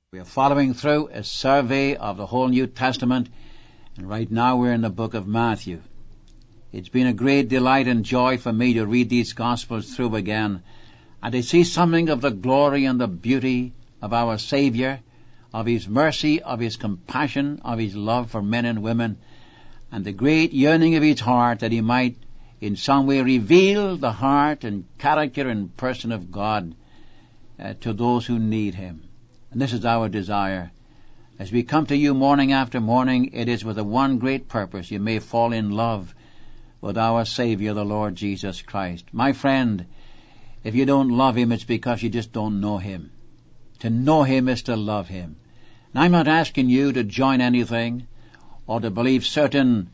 We are following through a survey of the whole New Testament, and right now we're in the book of Matthew. It's been a great delight and joy for me to read these Gospels through again, and to see something of the glory and the beauty of our Savior, of His mercy, of His compassion, of His love for men and women, and the great yearning of His heart that He might in some way reveal the heart and character and person of God to those who need Him. And this is our desire. As we come to you morning after morning, it is with a one great purpose: you may fall in love with our Savior, the Lord Jesus Christ. My friend, if you don't love Him, it's because you just don't know Him. To know Him is to love Him. And I'm not asking you to join anything, or to believe certain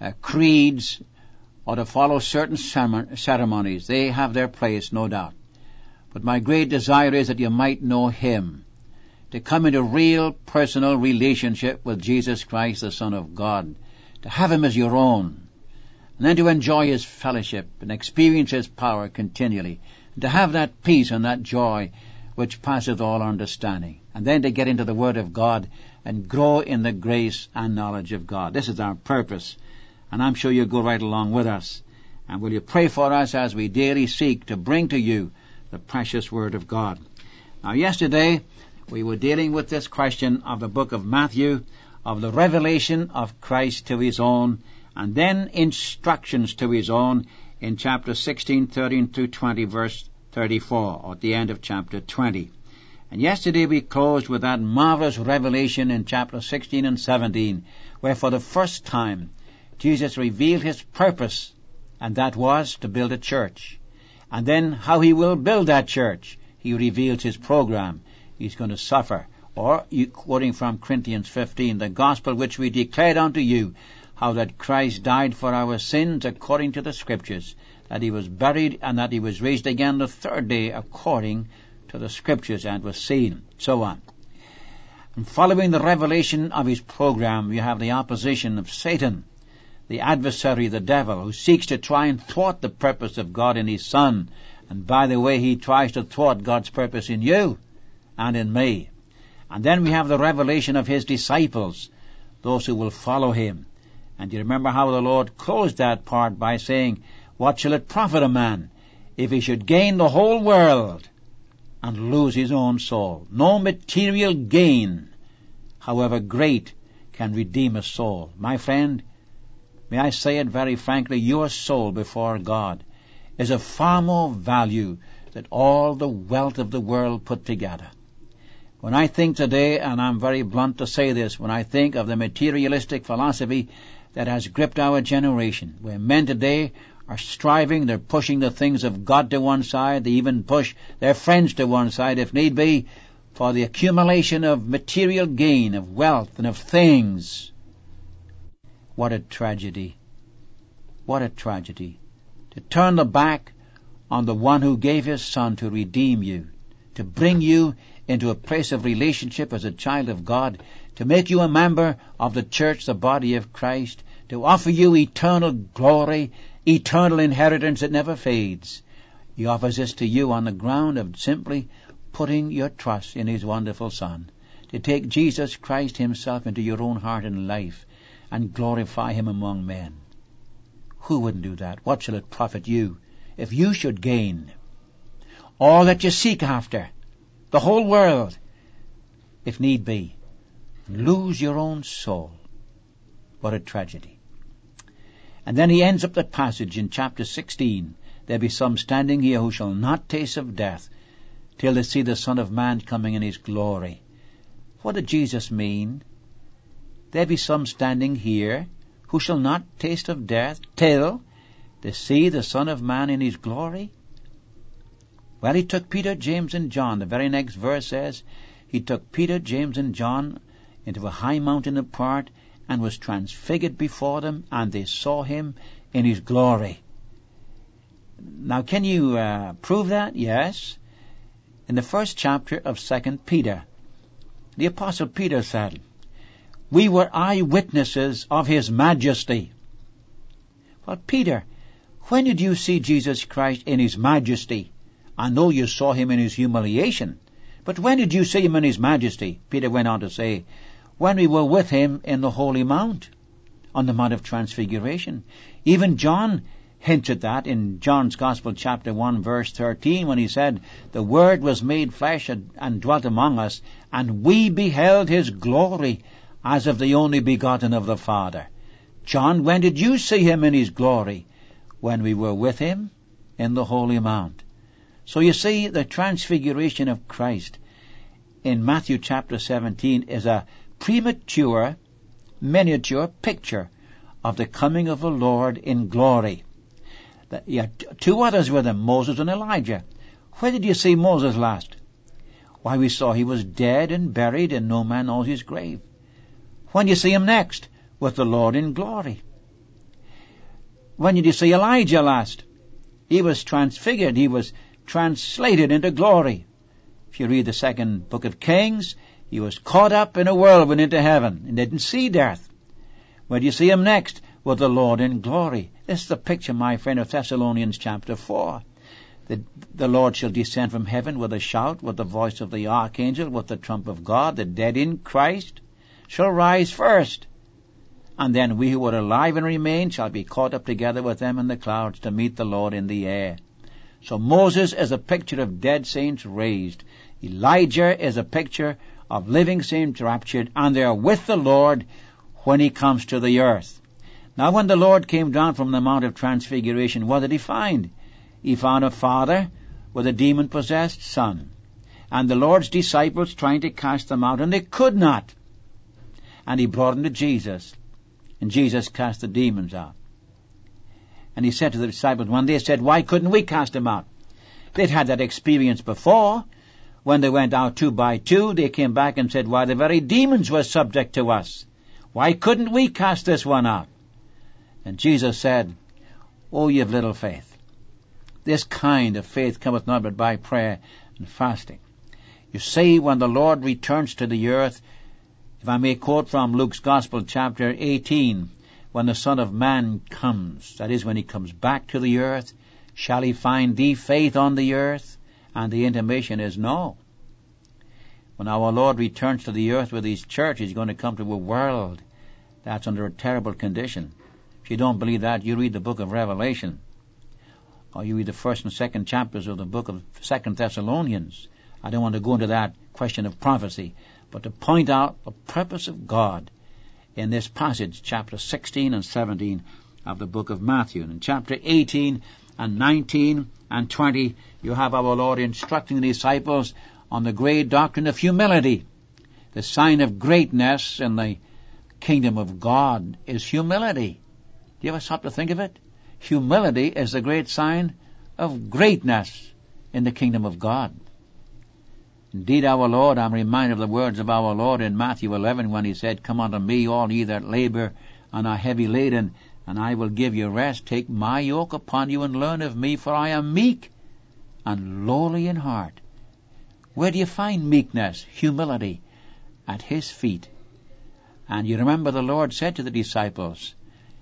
creeds, or to follow certain ceremonies. They have their place, no doubt. But my great desire is that you might know Him, to come into real personal relationship with Jesus Christ, the Son of God, to have Him as your own, and then to enjoy His fellowship and experience His power continually, and to have that peace and that joy which passeth all understanding, and then to get into the Word of God and grow in the grace and knowledge of God. This is our purpose, and I'm sure you'll go right along with us. And will you pray for us as we daily seek to bring to you the precious Word of God. Now, yesterday we were dealing with this question of the book of Matthew, of the revelation of Christ to His own, and then instructions to His own in chapter 16, 13 through 20, verse 34, or at the end of chapter 20. And yesterday we closed with that marvelous revelation in chapter 16 and 17, where for the first time Jesus revealed His purpose, and that was to build a church. And then how He will build that church. He reveals His program. He's going to suffer. Or, quoting from Corinthians 15, the gospel which we declared unto you, how that Christ died for our sins according to the Scriptures, that He was buried, and that He was raised again the third day according to the Scriptures, and was seen. So on. And following the revelation of His program, you have the opposition of Satan, the adversary, the devil, who seeks to try and thwart the purpose of God in His Son. And by the way, he tries to thwart God's purpose in you and in me. And then we have the revelation of His disciples, those who will follow Him. And you remember how the Lord closed that part by saying, what shall it profit a man if he should gain the whole world and lose his own soul? No material gain, however great, can redeem a soul. My friend, may I say it very frankly, your soul before God is of far more value than all the wealth of the world put together. When I think today, and I'm very blunt to say this, when I think of the materialistic philosophy that has gripped our generation, where men today are striving, they're pushing the things of God to one side, they even push their friends to one side if need be, for the accumulation of material gain, of wealth and of things. What a tragedy. What a tragedy. To turn the back on the one who gave His Son to redeem you, to bring you into a place of relationship as a child of God, to make you a member of the church, the body of Christ, to offer you eternal glory, eternal inheritance that never fades. He offers this to you on the ground of simply putting your trust in His wonderful Son, to take Jesus Christ Himself into your own heart and life and glorify Him among men. Who wouldn't do that? What shall it profit you if you should gain all that you seek after, the whole world, if need be, and lose your own soul? What a tragedy. And then he ends up that passage in chapter 16. There be some standing here who shall not taste of death till they see the Son of Man coming in His glory. What did Jesus mean? There be some standing here who shall not taste of death till they see the Son of Man in His glory? Well, He took Peter, James, and John. The very next verse says, He took Peter, James, and John into a high mountain apart, and was transfigured before them, and they saw Him in His glory. Now, can you prove that? Yes. In the first chapter of 2 Peter, the Apostle Peter said, we were eyewitnesses of His majesty. Well, Peter, when did you see Jesus Christ in His majesty? I know you saw Him in His humiliation, But when did you see him in his majesty? Peter went on to say, when we were with him in the Holy Mount, on the Mount of Transfiguration. Even John hints at that in John's Gospel, chapter 1, verse 13, when he said, the Word was made flesh and dwelt among us, and we beheld his glory as of the only begotten of the Father. John, when did you see him in his glory? When we were with him in the Holy Mount. So you see, the transfiguration of Christ in Matthew chapter 17 is a premature, miniature picture of the coming of the Lord in glory. He had two others with him, Moses and Elijah. Where did you see Moses last? Why, we saw he was dead and buried, and no man knows his grave. When did you see him next? With the Lord in glory. When did you see Elijah last? He was transfigured. He was translated into glory. If you read the second book of Kings, he was caught up in a whirlwind into heaven and didn't see death. Where do you see him next? With the Lord in glory. This is the picture, my friend, of Thessalonians chapter 4. The Lord shall descend from heaven with a shout, with the voice of the archangel, with the trump of God. The dead in Christ shall rise first. And then we who are alive and remain shall be caught up together with them in the clouds to meet the Lord in the air. So Moses is a picture of dead saints raised. Elijah is a picture of living saints raptured, and they are with the Lord when he comes to the earth. Now when the Lord came down from the Mount of Transfiguration, what did he find? He found a father with a demon-possessed son, and the Lord's disciples trying to cast them out, and they could not. And he brought them to Jesus, and Jesus cast the demons out. And he said to the disciples, when they said, why couldn't we cast them out? They'd had that experience before. When they went out 2 by 2, they came back and said, why, the very demons were subject to us. Why couldn't we cast this one out? And Jesus said, oh, ye of little faith. This kind of faith cometh not but by prayer and fasting. You see, when the Lord returns to the earth, if I may quote from Luke's Gospel, chapter 18, when the Son of Man comes, that is, when he comes back to the earth, shall he find thee faith on the earth? And the intimation is no. When our Lord returns to the earth with his church, he's going to come to a world that's under a terrible condition. If you don't believe that, you read the book of Revelation, or you read the 1st and 2nd chapters of the book of 2 Thessalonians. I don't want to go into that question of prophecy, but to point out the purpose of God in this passage, chapter 16 and 17 of the book of Matthew. And in chapter 18 and 19 and 20, you have our Lord instructing the disciples on the great doctrine of humility. The sign of greatness in the kingdom of God is humility. Do you ever stop to think of it? Humility is the great sign of greatness in the kingdom of God. Indeed, our Lord, I'm reminded of the words of our Lord in Matthew 11 when he said, come unto me, all ye that labor and are heavy laden, and I will give you rest. Take my yoke upon you and learn of me, for I am meek and lowly in heart. Where do you find meekness, humility? At his feet. And you remember the Lord said to the disciples,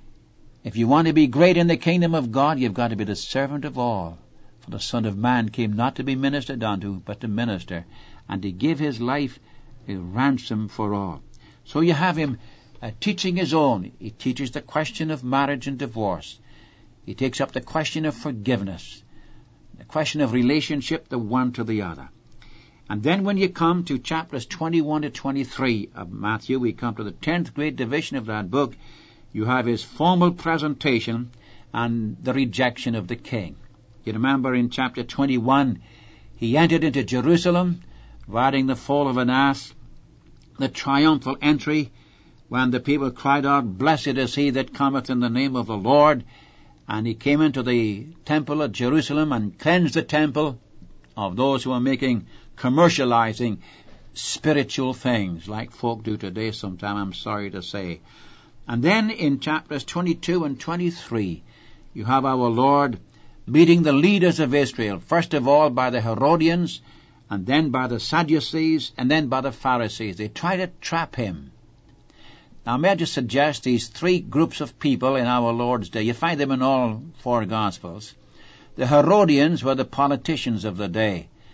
if you want to be great in the kingdom of God, you've got to be the servant of all. For the Son of Man came not to be ministered unto, but to minister, and to give his life a ransom for all. So you have him teaching his own. He teaches the question of marriage and divorce. He takes up the question of forgiveness, the question of relationship, the one to the other. And then when you come to chapters 21 to 23 of Matthew, we come to the 10th great division of that book. You have his formal presentation and the rejection of the king. You remember in chapter 21, he entered into Jerusalem, riding the foal of an ass, the triumphal entry, when the people cried out, blessed is he that cometh in the name of the Lord. And he came into the temple at Jerusalem and cleansed the temple of those who are commercializing spiritual things, like folk do today sometime, I'm sorry to say. And then in chapters 22 and 23, you have our Lord meeting the leaders of Israel, first of all by the Herodians, and then by the Sadducees, and then by the Pharisees. They try to trap him. Now may I just suggest these 3 groups of people in our Lord's day. You find them in all 4 Gospels. The Herodians were the politicians of the day.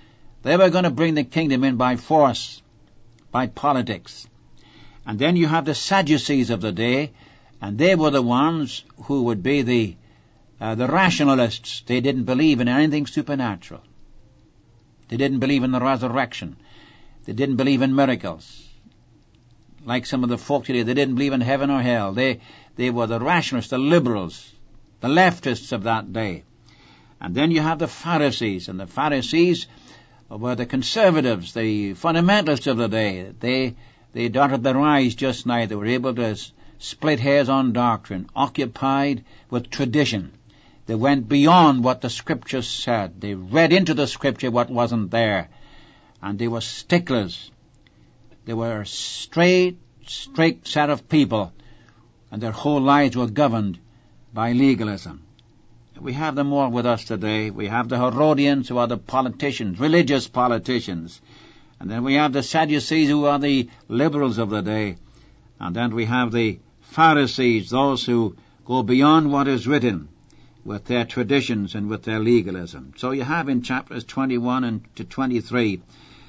They were going to bring the kingdom in by force, by politics. And then you have the Sadducees of the day, and they were the ones who would be the rationalists. They didn't believe in anything supernatural. They didn't believe in the resurrection. They didn't believe in miracles. Like some of the folk today, they didn't believe in heaven or hell. They were the rationalists, the liberals, the leftists of that day. And then you have the Pharisees, and the Pharisees were the conservatives, the fundamentalists of the day. They dotted their I's just now. They were able to split hairs on doctrine, occupied with tradition. They went beyond what the Scriptures said. They read into the Scripture what wasn't there. And they were sticklers. They were a strict set of people, and their whole lives were governed by legalism. We have them all with us today. We have the Herodians, who are the politicians, religious politicians. And then we have the Sadducees, who are the liberals of the day. And then we have the Pharisees, those who go beyond what is written with their traditions and with their legalism. So you have in chapters 21 and to 23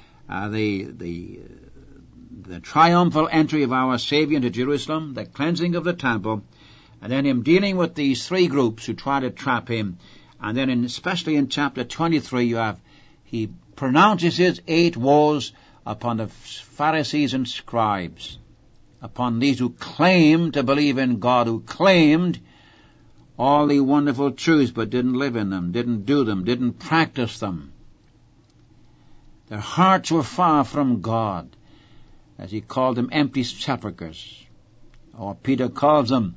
the triumphal entry of our Savior into Jerusalem, the cleansing of the temple, and then him dealing with these three groups who try to trap him. And then especially in chapter 23 he pronounces his 8 woes upon the Pharisees and scribes, upon these who claimed to believe in God, who claimed all the wonderful truths but didn't live in them, didn't do them, didn't practice them. Their hearts were far from God, as he called them empty sepulchres, or Peter calls them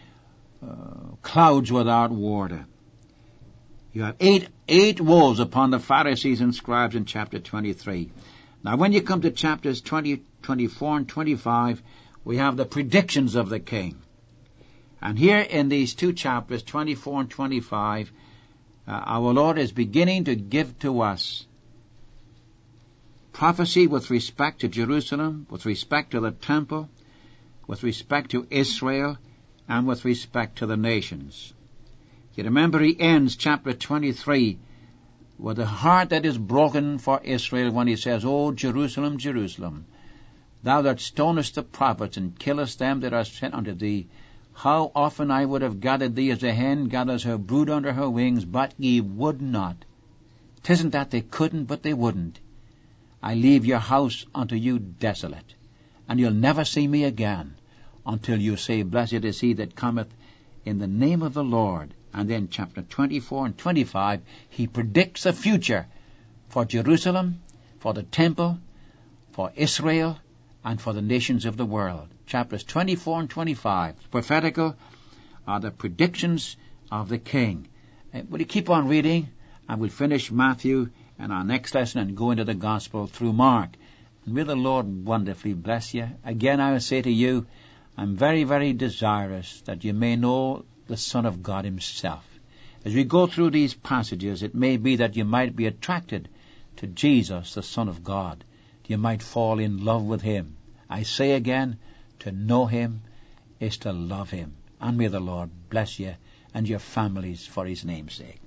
clouds without water. You have eight woes upon the Pharisees and scribes in chapter 23. Now when you come to chapters 20, 24 and 25, we have the predictions of the king. And here in these 2 chapters, 24 and 25, our Lord is beginning to give to us prophecy with respect to Jerusalem, with respect to the temple, with respect to Israel, and with respect to the nations. You remember he ends chapter 23 with a heart that is broken for Israel when he says, O Jerusalem, Jerusalem, thou that stonest the prophets and killest them that are sent unto thee, how often I would have gathered thee as a hen gathers her brood under her wings, but ye would not. 'Tisn't that they couldn't, but they wouldn't. I leave your house unto you desolate, and you'll never see me again until you say, Blessed is he that cometh in the name of the Lord. And then chapter 24 and 25, he predicts the future for Jerusalem, for the temple, for Israel, and for the nations of the world. Chapters 24 and 25, prophetical, are the predictions of the king. Will you keep on reading, and we'll finish Matthew in our next lesson and go into the gospel through Mark. And may the Lord wonderfully bless you. Again, I will say to you, I'm very, very desirous that you may know the Son of God himself. As we go through these passages, it may be that you might be attracted to Jesus, the Son of God. You might fall in love with him. I say again, to know him is to love him. And may the Lord bless you and your families for his name's sake.